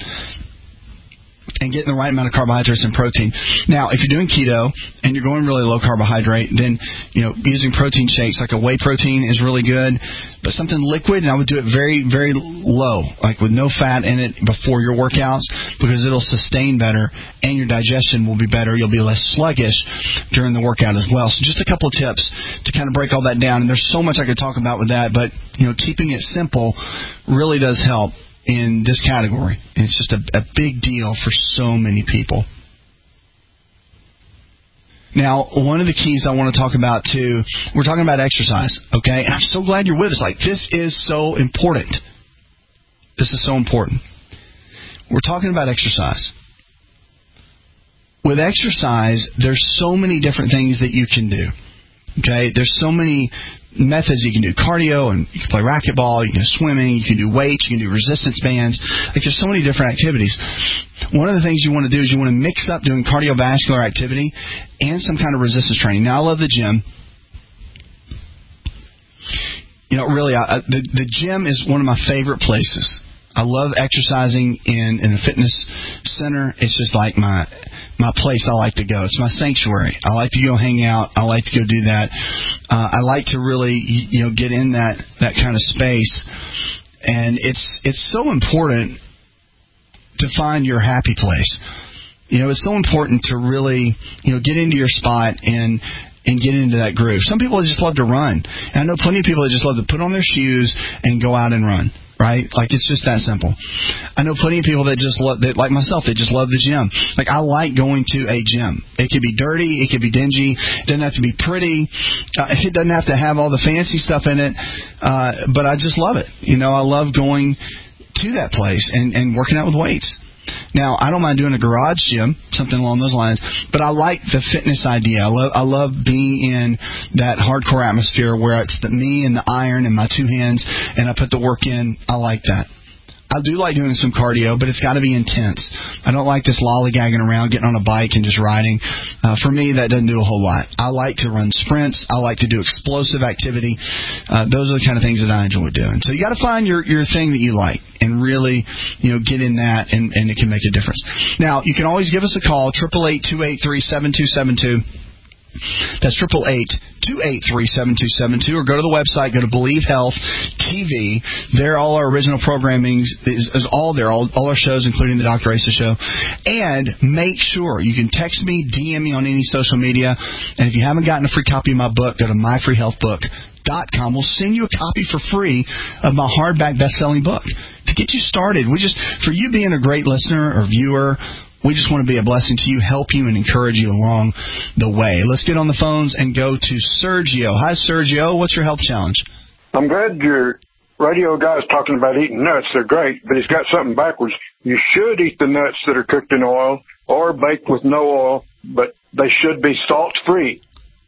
and getting the right amount of carbohydrates and protein. Now, if you're doing keto and you're going really low carbohydrate, then, you know, using protein shakes, like a whey protein is really good, but something liquid, and I would do it very, very low, like with no fat in it before your workouts, because it'll sustain better and your digestion will be better. You'll be less sluggish during the workout as well. So just a couple of tips to kind of break all that down, and there's so much I could talk about with that, but, you know, keeping it simple really does help in this category. And it's just a, a big deal for so many people. Now, one of the keys I want to talk about, too, we're talking about exercise, okay? And I'm so glad you're with us. Like, this is so important. This is so important. We're talking about exercise. With exercise, there's so many different things that you can do, okay? There's so many methods you can do. Cardio, and you can play racquetball, you can do swimming, you can do weights, you can do resistance bands. Like, there's so many different activities. One of the things you want to do is you want to mix up doing cardiovascular activity and some kind of resistance training. Now, I love the gym. You know, really, I, the, the gym is one of my favorite places. I love exercising in, in a fitness center. It's just like my my place I like to go. It's my sanctuary. I like to go hang out. I like to go do that. Uh, I like to really, you know, get in that, that kind of space. And it's it's so important to find your happy place. You know, it's so important to really, you know, get into your spot and and get into that groove. Some people just love to run. And I know plenty of people that just love to put on their shoes and go out and run. Right? Like, it's just that simple. I know plenty of people that just love, that, like myself, they just love the gym. Like, I like going to a gym. It could be dirty. It could be dingy. It doesn't have to be pretty. Uh, it doesn't have to have all the fancy stuff in it. Uh, but I just love it. You know, I love going to that place and, and working out with weights. Now, I don't mind doing a garage gym, something along those lines, but I like the fitness idea. I love, I love being in that hardcore atmosphere where it's the me and the iron and my two hands, and I put the work in. I like that. I do like doing some cardio, but it's got to be intense. I don't like this lollygagging around, getting on a bike and just riding. Uh, for me, that doesn't do a whole lot. I like to run sprints. I like to do explosive activity. Uh, those are the kind of things that I enjoy doing. So you got to find your, your thing that you like and really, you know, get in that, and, and it can make a difference. Now, you can always give us a call, eight eight eight, two eight three, seven two seven two. That's eight eight eight, two eight three, seven two seven two, or go to the website, go to Believe Health T V. There, all our original programming is, is all there, all, all our shows, including the Doctor Asa Show. And make sure you can text me, D M me on any social media. And if you haven't gotten a free copy of my book, go to my free health book dot com. We'll send you a copy for free of my hardback best-selling book to get you started. We just, for you being a great listener or viewer, we just want to be a blessing to you, help you, and encourage you along the way. Let's get on the phones and go to Sergio. Hi, Sergio. What's your health challenge? I'm glad your radio guy's talking about eating nuts. They're great, but he's got something backwards. You should eat the nuts that are cooked in oil or baked with no oil, but they should be salt-free.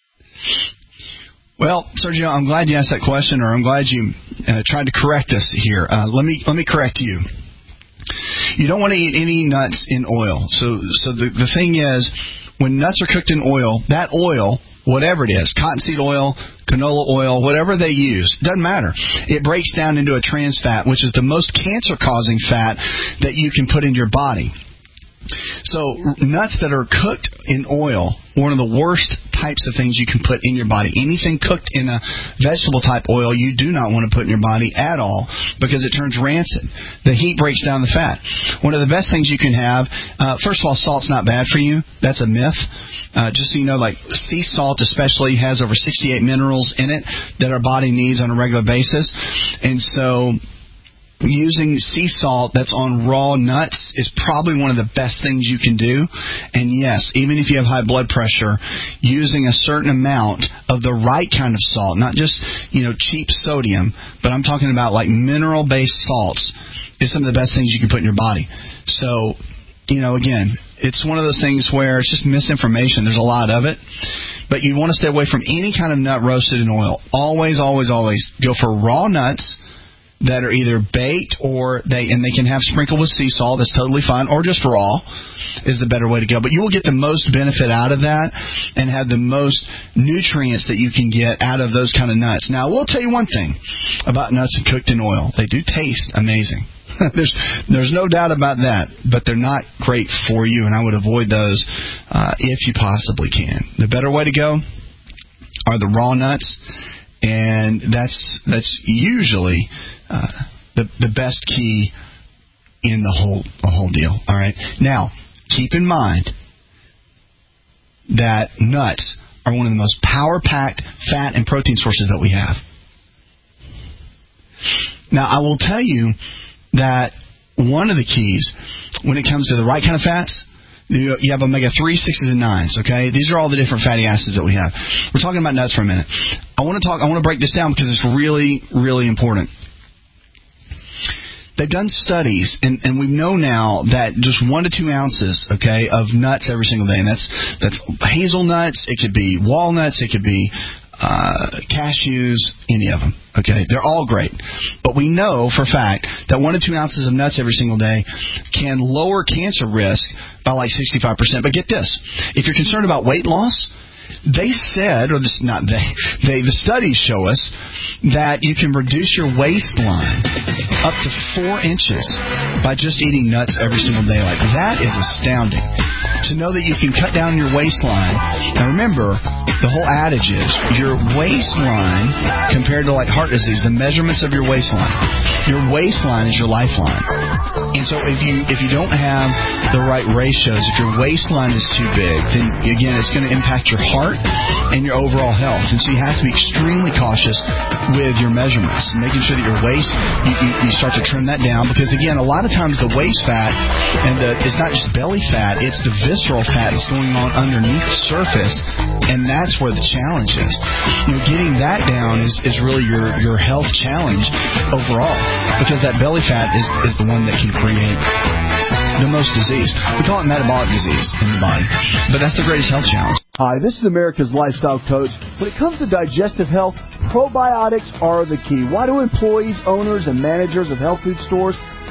Well, Sergio, I'm glad you asked that question, or I'm glad you uh, tried to correct us here. Uh, let me let me correct you. You don't want to eat any nuts in oil. So so the, the thing is, when nuts are cooked in oil, that oil, whatever it is, cottonseed oil, canola oil, whatever they use, doesn't matter. It breaks down into a trans fat, which is the most cancer-causing fat that you can put in your body. So nuts that are cooked in oil, one of the worst types of things you can put in your body. Anything cooked in a vegetable-type oil, you do not want to put in your body at all because it turns rancid. The heat breaks down the fat. One of the best things you can have, uh, first of all, salt's not bad for you. That's a myth. Uh, just so you know, like sea salt especially has over sixty-eight minerals in it that our body needs on a regular basis. And so using sea salt that's on raw nuts is probably one of the best things you can do. And yes, even if you have high blood pressure, using a certain amount of the right kind of salt, not just, you know, cheap sodium, but I'm talking about like mineral-based salts, is some of the best things you can put in your body. So, you know, again, it's one of those things where it's just misinformation. There's a lot of it. But you want to stay away from any kind of nut roasted in oil. Always, always, always go for raw nuts that are either baked or they, and they can have sprinkled with sea salt. That's totally fine. Or just raw is the better way to go. But you will get the most benefit out of that and have the most nutrients that you can get out of those kind of nuts. Now, I will tell you one thing about nuts cooked in oil. They do taste amazing. there's there's no doubt about that, but they're not great for you, and I would avoid those uh, if you possibly can. The better way to go are the raw nuts, and that's that's usually uh, the the best key in the whole the whole deal. All right. Now, keep in mind that nuts are one of the most power-packed fat and protein sources that we have. Now, I will tell you that one of the keys when it comes to the right kind of fats, you have omega three, sixes, and nines, okay? These are all the different fatty acids that we have. We're talking about nuts for a minute. I want to talk. I want to break this down because it's really, really important. They've done studies, and, and we know now that just one to two ounces, okay, of nuts every single day, and that's that's hazelnuts, it could be walnuts, it could be uh, cashews, any of them, okay? They're all great. But we know for a fact that one to two ounces of nuts every single day can lower cancer risk by like sixty-five percent. But get this, if you're concerned about weight loss, they said, or this not they, they, the studies show us that you can reduce your waistline up to four inches by just eating nuts every single day. Like, that is astounding. To know that you can cut down your waistline. Now remember, the whole adage is your waistline compared to like heart disease, the measurements of your waistline. Your waistline is your lifeline. And so if you if you don't have the right ratios, if your waistline is too big, then again it's going to impact your heart and your overall health. And so you have to be extremely cautious with your measurements, making sure that your waist, you, you, you start to trim that down, because again, a lot of times the waist fat and the, it's not just belly fat, it's the visceral fat that's going on underneath the surface, and that's where the challenge is. You know, getting that down is, is really your, your health challenge overall, because that belly fat is, is the one that can create the most disease. We call it metabolic disease in the body, but that's the greatest health challenge. Hi, this is America's Lifestyle Coach. When it comes to digestive health, probiotics are the key. Why do employees, owners, and managers of health food stores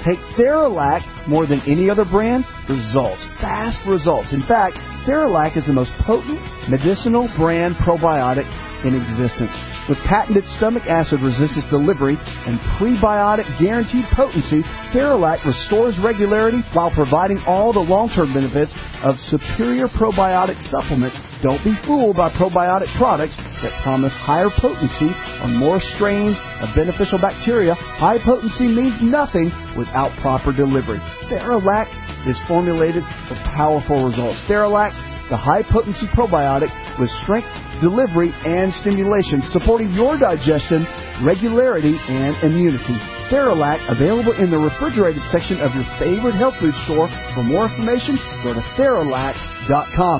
Take Theralac more than any other brand. Results. Fast results. In fact, Theralac is the most potent medicinal brand probiotic in existence. With patented stomach acid resistance delivery and prebiotic guaranteed potency, Theralac restores regularity while providing all the long-term benefits of superior probiotic supplements. Don't be fooled by probiotic products that promise higher potency on more strains of beneficial bacteria. High potency means nothing without proper delivery. Theralac is formulated for powerful results. Theralac, the high-potency probiotic with strength, delivery, and stimulation, supporting your digestion, regularity, and immunity. Theralac, available in the refrigerated section of your favorite health food store. For more information, go to Theralac dot com.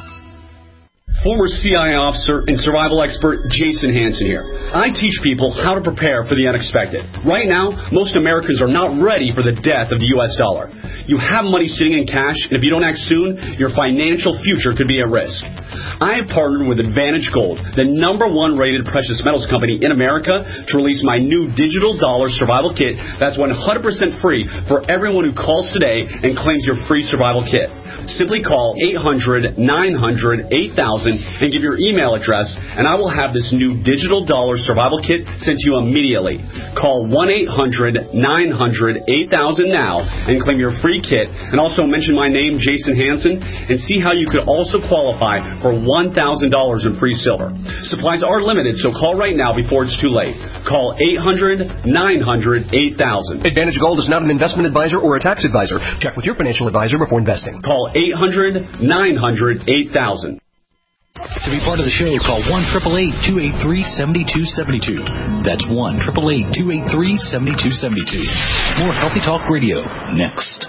Former C I A officer and survival expert Jason Hansen here. I teach people how to prepare for the unexpected. Right now, most Americans are not ready for the death of the U S dollar. You have money sitting in cash, and if you don't act soon, your financial future could be at risk. I have partnered with Advantage Gold, the number one rated precious metals company in America, to release my new digital dollar survival kit that's one hundred percent free for everyone who calls today and claims your free survival kit. Simply call eight hundred, nine hundred, eight thousand and give your email address, and I will have this new digital dollar survival kit sent to you immediately. Call one eight hundred, nine hundred, eight thousand now and claim your free kit, and also mention my name, Jason Hansen, and see how you could also qualify for one thousand dollars in free silver. Supplies are limited, so call right now before it's too late. Call eight hundred, nine hundred, eight thousand. Advantage Gold is not an investment advisor or a tax advisor. Check with your financial advisor before investing. Call eight hundred, nine hundred, eight thousand. To be part of the show, call one eight eight eight, two eight three, seven two seven two. That's one eight eight eight, two eight three, seven two seven two. More Healthy Talk Radio next.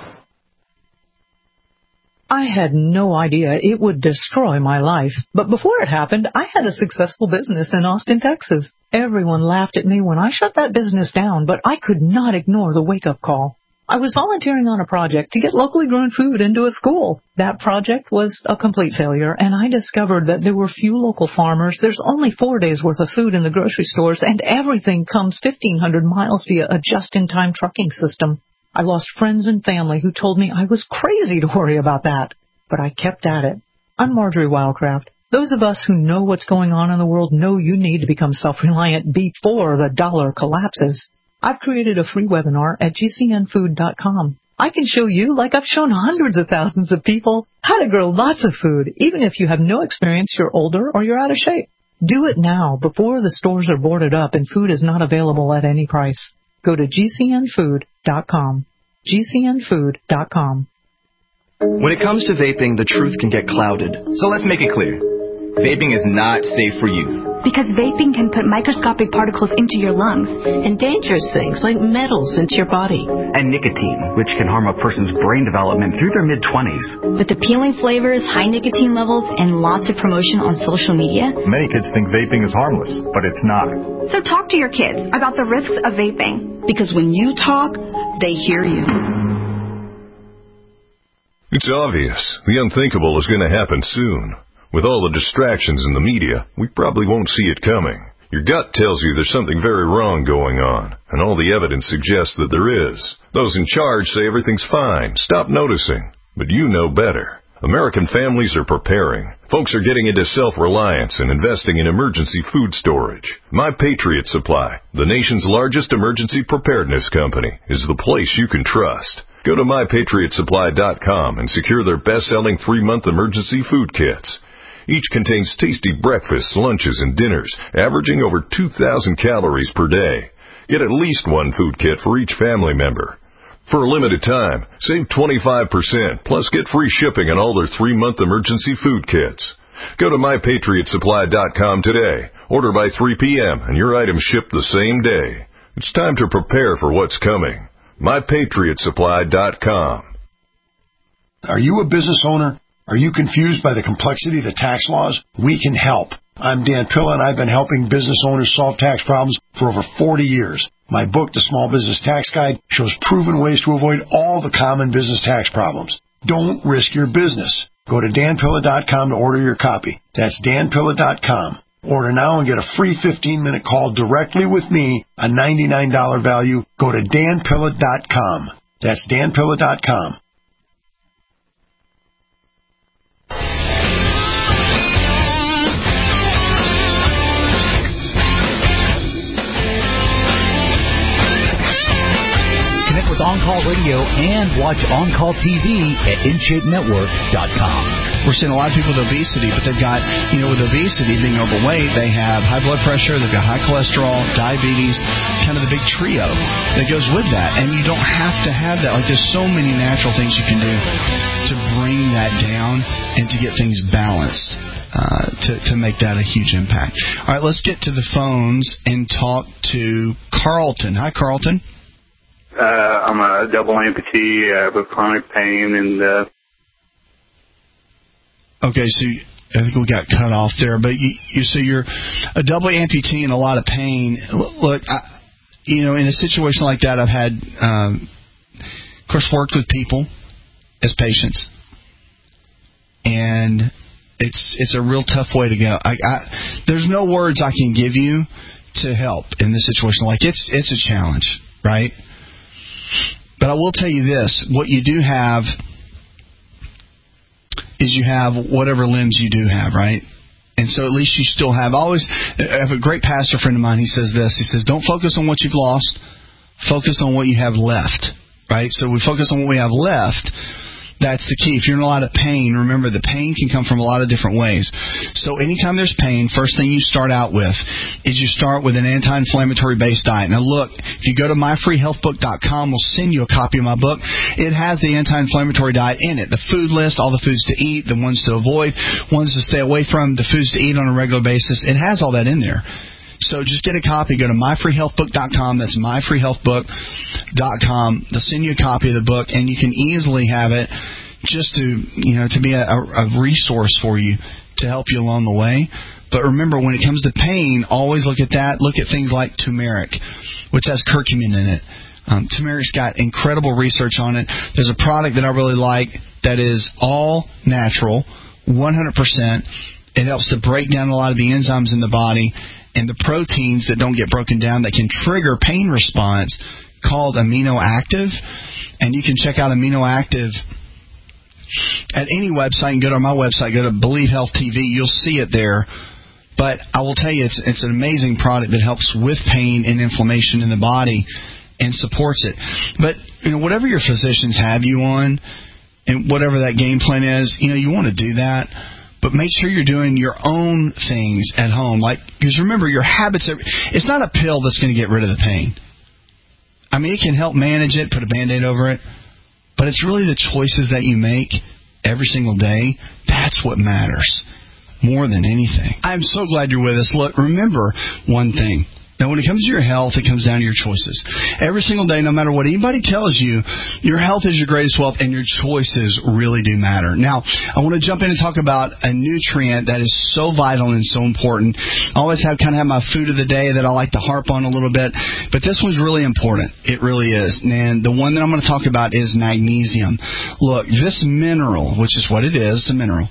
I had no idea it would destroy my life. But before it happened, I had a successful business in Austin, Texas. Everyone laughed at me when I shut that business down, but I could not ignore the wake-up call. I was volunteering on a project to get locally grown food into a school. That project was a complete failure, and I discovered that there were few local farmers. There's only four days' worth of food in the grocery stores, and everything comes fifteen hundred miles via a just-in-time trucking system. I lost friends and family who told me I was crazy to worry about that, but I kept at it. I'm Marjorie Wildcraft. Those of us who know what's going on in the world know you need to become self-reliant before the dollar collapses. I've created a free webinar at G C N food dot com. I can show you, like I've shown hundreds of thousands of people, how to grow lots of food, even if you have no experience, you're older, or you're out of shape. Do it now, before the stores are boarded up and food is not available at any price. Go to G C N food dot com. G C N food dot com. When it comes to vaping, the truth can get clouded. So let's make it clear. Vaping is not safe for youth. Because vaping can put microscopic particles into your lungs. And dangerous things like metals into your body. And nicotine, which can harm a person's brain development through their mid-twenties. With appealing flavors, high nicotine levels, and lots of promotion on social media, many kids think vaping is harmless, but it's not. So talk to your kids about the risks of vaping. Because when you talk, they hear you. It's obvious. The unthinkable is going to happen soon. With all the distractions in the media, we probably won't see it coming. Your gut tells you there's something very wrong going on, and all the evidence suggests that there is. Those in charge say everything's fine. Stop noticing. But you know better. American families are preparing. Folks are getting into self-reliance and investing in emergency food storage. My Patriot Supply, the nation's largest emergency preparedness company, is the place you can trust. Go to my patriot supply dot com and secure their best-selling three-month emergency food kits. Each contains tasty breakfasts, lunches, and dinners, averaging over two thousand calories per day. Get at least one food kit for each family member. For a limited time, save twenty-five percent, plus get free shipping on all their three-month emergency food kits. Go to my patriot supply dot com today. Order by three p.m., and your items ship the same day. It's time to prepare for what's coming. my patriot supply dot com. Are you a business owner? Are you confused by the complexity of the tax laws? We can help. I'm Dan Pilla, and I've been helping business owners solve tax problems for over forty years. My book, The Small Business Tax Guide, shows proven ways to avoid all the common business tax problems. Don't risk your business. Go to dan pilla dot com to order your copy. That's dan pilla dot com. Order now and get a free fifteen-minute call directly with me, a ninety-nine dollars value. Go to dan pilla dot com. That's dan pilla dot com. Connect with On Call Radio and watch On Call T V at in shape network dot com. We're seeing a lot of people with obesity, but they've got, you know, with obesity, being overweight, they have high blood pressure, they've got high cholesterol, diabetes, kind of the big trio that goes with that. And you don't have to have that. Like, there's so many natural things you can do to bring that down and to get things balanced. Uh, to, to make that a huge impact. All right, let's get to the phones and talk to Carlton. Hi, Carlton. Uh, I'm a double amputee uh, with chronic pain, and uh... okay, so I think we got cut off there. But you, you so you're a double amputee in a lot of pain. Look, I, you know, in a situation like that, I've had, um, of course, worked with people as patients, and it's it's a real tough way to go. I, I, there's no words I can give you to help in this situation. Like, it's it's a challenge, right? But I will tell you this, what you do have is you have whatever limbs you do have, right? And so at least you still have, always, I have a great pastor friend of mine, he says this, he says, don't focus on what you've lost, focus on what you have left, right? So we focus on what we have left. That's the key. If you're in a lot of pain, remember the pain can come from a lot of different ways. So anytime there's pain, first thing you start out with is you start with an anti-inflammatory based diet. Now look, if you go to my free health book dot com, we'll send you a copy of my book. It has the anti-inflammatory diet in it. The food list, all the foods to eat, the ones to avoid, ones to stay away from, the foods to eat on a regular basis. It has all that in there. So just get a copy. Go to my free health book dot com. That's my free health book dot com. They'll send you a copy of the book, and you can easily have it just to, you know, to be a, a resource for you to help you along the way. But remember, when it comes to pain, always look at that. Look at things like turmeric, which has curcumin in it. Um, turmeric's got incredible research on it. There's a product that I really like that is all natural, one hundred percent. It helps to break down a lot of the enzymes in the body and the proteins that don't get broken down that can trigger pain response, called Amino Active. And you can check out Amino Active at any website. You can go to my website, go to Believe Health T V. You'll see it there. But I will tell you, it's it's an amazing product that helps with pain and inflammation in the body and supports it. But, you know, whatever your physicians have you on and whatever that game plan is, you know, you want to do that. But make sure you're doing your own things at home. Like, because remember, your habits are, it's not a pill that's going to get rid of the pain. I mean, it can help manage it, put a Band-Aid over it. But it's really the choices that you make every single day. That's what matters more than anything. I'm so glad you're with us. Look, remember one thing. Now, when it comes to your health, it comes down to your choices. Every single day, no matter what anybody tells you, your health is your greatest wealth, and your choices really do matter. Now, I want to jump in and talk about a nutrient that is so vital and so important. I always have kind of have my food of the day that I like to harp on a little bit, but this one's really important. It really is. And the one that I'm going to talk about is magnesium. Look, this mineral, which is what it is, a mineral,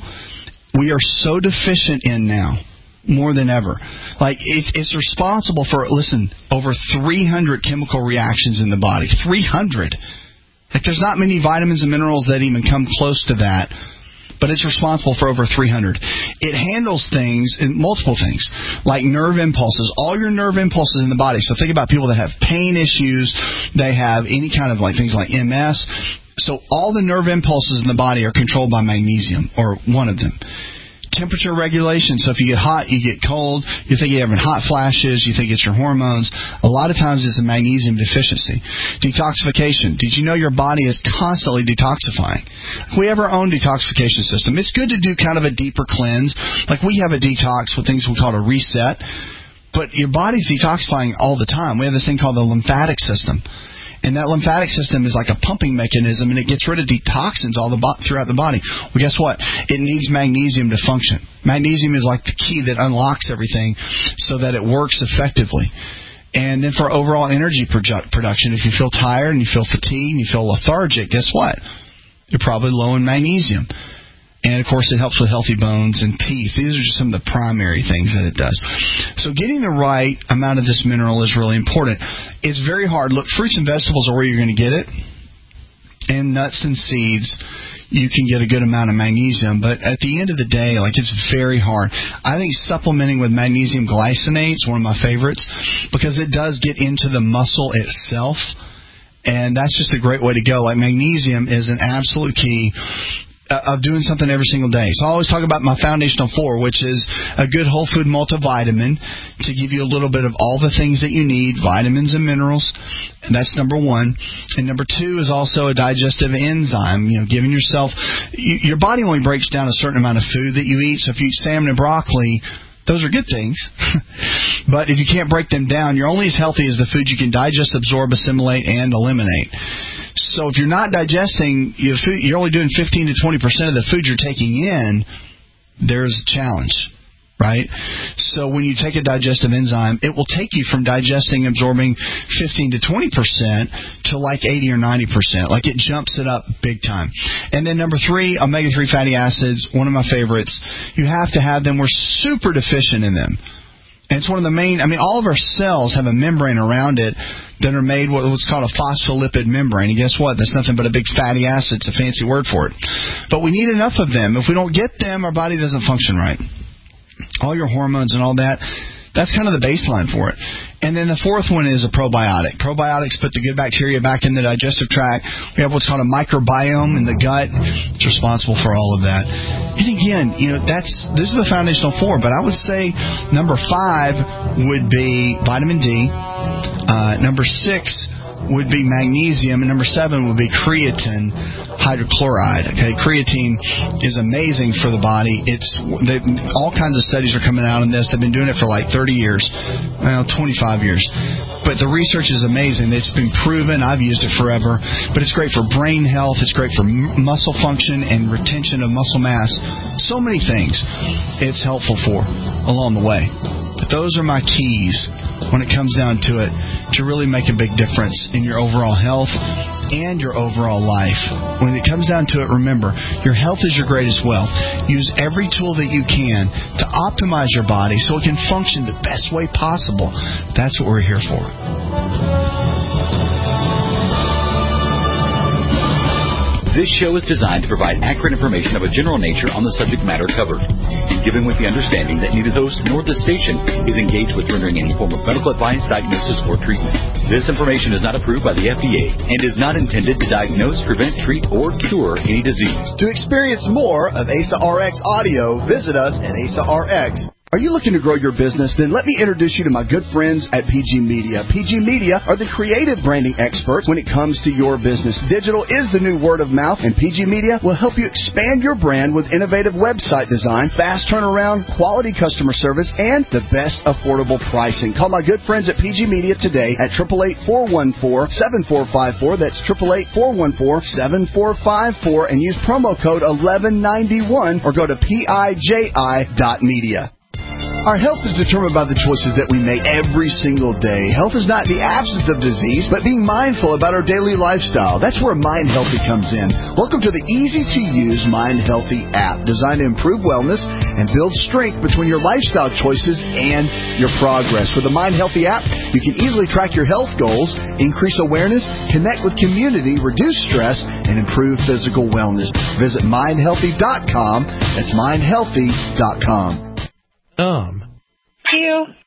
we are so deficient in now. More than ever. Like, it, it's responsible for, listen, over three hundred chemical reactions in the body. three hundred. Like, there's not many vitamins and minerals that even come close to that, but it's responsible for over three hundred. It handles things, multiple things, like nerve impulses, all your nerve impulses in the body. So think about people that have pain issues, they have any kind of, like, things like M S. So all the nerve impulses in the body are controlled by magnesium, or one of them. Temperature regulation. So if you get hot, you get cold. You think you're having hot flashes. You think it's your hormones. A lot of times it's a magnesium deficiency. Detoxification. Did you know your body is constantly detoxifying? We have our own detoxification system. It's good to do kind of a deeper cleanse. Like, we have a detox with things we call a reset. But your body's detoxifying all the time. We have this thing called the lymphatic system. And that lymphatic system is like a pumping mechanism, and it gets rid of toxins all the bo- throughout the body. Well, guess what? It needs magnesium to function. Magnesium is like the key that unlocks everything so that it works effectively. And then for overall energy produ- production, if you feel tired and you feel fatigued and you feel lethargic, guess what? You're probably low in magnesium. And, of course, it helps with healthy bones and teeth. These are just some of the primary things that it does. So getting the right amount of this mineral is really important. It's very hard. Look, fruits and vegetables are where you're going to get it. and nuts and seeds, you can get a good amount of magnesium. But at the end of the day, like, it's very hard. I think supplementing with magnesium glycinate is one of my favorites because it does get into the muscle itself, and that's just a great way to go. Like, magnesium is an absolute key of doing something every single day. So I always talk about my foundational four, which is a good whole food multivitamin to give you a little bit of all the things that you need, vitamins and minerals, and that's number one. And number two is also a digestive enzyme, you know, giving yourself, you, your body only breaks down a certain amount of food that you eat. So if you eat salmon and broccoli, those are good things. But if you can't break them down, you're only as healthy as the food you can digest, absorb, assimilate, and eliminate. So if you're not digesting your food, you're only doing fifteen to twenty percent of the food you're taking in, there's a challenge, right? So when you take a digestive enzyme, it will take you from digesting, absorbing fifteen to twenty percent to like eighty or ninety percent. Like, it jumps it up big time. And then number three, omega three fatty acids, one of my favorites. You have to have them. We're super deficient in them. And it's one of the main, I mean, all of our cells have a membrane around it that are made what's called a phospholipid membrane. And guess what? That's nothing but a big fatty acid. It's a fancy word for it. But we need enough of them. If we don't get them, our body doesn't function right. All your hormones and all that, that's kind of the baseline for it. And then the fourth one is a probiotic. Probiotics put the good bacteria back in the digestive tract. We have what's called a microbiome in the gut. It's responsible for all of that. And again, you know, that's those are the foundational four. But I would say number five would be vitamin D. Uh, number six would be magnesium, and number seven would be creatine hydrochloride. Okay, creatine is amazing for the body. It's they, all kinds of studies are coming out on this. They've been doing it for like thirty years, well, twenty-five years. But the research is amazing. It's been proven. I've used it forever. But it's great for brain health. It's great for m- muscle function and retention of muscle mass. So many things it's helpful for along the way. But those are my keys when it comes down to it to really make a big difference in your overall health and your overall life. When it comes down to it, remember, your health is your greatest wealth. Use every tool that you can to optimize your body so it can function the best way possible. That's what we're here for. This show is designed to provide accurate information of a general nature on the subject matter covered, given with the understanding that neither host nor the station is engaged with rendering any form of medical advice, diagnosis, or treatment. This information is not approved by the F D A and is not intended to diagnose, prevent, treat, or cure any disease. To experience more of A S A R X audio, visit us at A S A R X. Are you looking to grow your business? Then let me introduce you to my good friends at P G Media. P G Media are the creative branding experts when it comes to your business. Digital is the new word of mouth, and P G Media will help you expand your brand with innovative website design, fast turnaround, quality customer service, and the best affordable pricing. Call my good friends at P G Media today at eight eight eight, four one four, seven four five four. That's eight eight eight, four one four, seven four five four, and use promo code eleven ninety-one or go to P I J I dot media. Our health is determined by the choices that we make every single day. Health is not the absence of disease, but being mindful about our daily lifestyle. That's where Mind Healthy comes in. Welcome to the easy-to-use Mind Healthy app, designed to improve wellness and build strength between your lifestyle choices and your progress. With the Mind Healthy app, you can easily track your health goals, increase awareness, connect with community, reduce stress, and improve physical wellness. Visit mind healthy dot com. That's mind healthy dot com. Um. You.